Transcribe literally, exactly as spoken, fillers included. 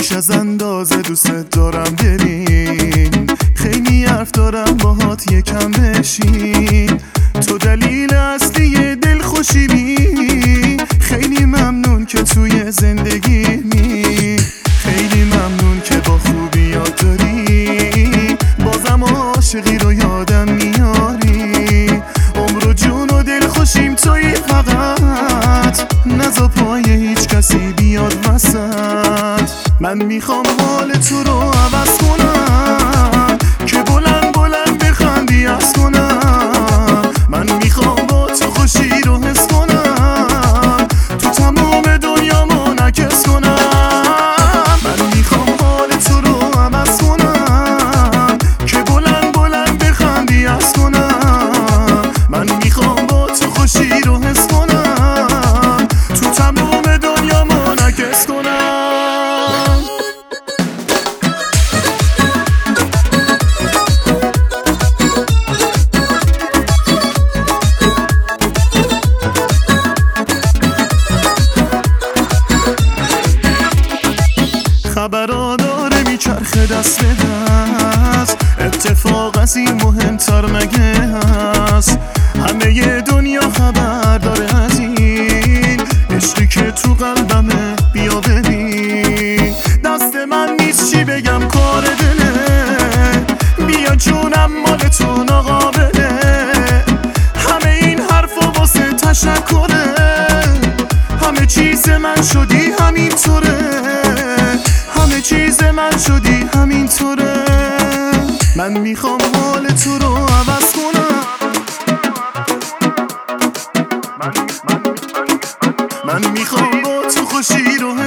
بیش از اندازه دوست دارم بریم، خیلی حرف دارم باهات یکم بشین. تو دلیل اصلی دل خوشیمی، خیلی ممنون که توی زندگی می، خیلی ممنون که با خوبی یاد داری، بازم عاشقی رو یادم میاری. عمر و جون و دل خوشیم توی، فقط نزا پای هیچ کسی بیاد وسط. من میخوام حال تو رو عوض کنم که بلند بلند بخندی از کنم. من میخوام با تو خوشی رو حس کنم، تو تمام دنیا منعکس کنم. من میخوام حال تو رو عوض کنم که بلند بلند بخندی از کنم. من میخوام با تو خوشی رو حس کنم، تو تمام دنیا منعکس کنم. خبرها داره میچرخه دست به دست، اتفاق از این مهمتر مگه هست؟ همه ی دنیا خبر داره از این عشقی که تو قلبمه، بیا ببین. دست من نیست چی بگم، کار دله، بیا جونم مال تو ناقابله. همه این حرفا واسه تشکره، همه چیز من شدی همینطوره، همه چیز من شدی همینطوره. من میخوام حال تو رو عوض کنم، من, من, من, من میخوام با تو خوشی رو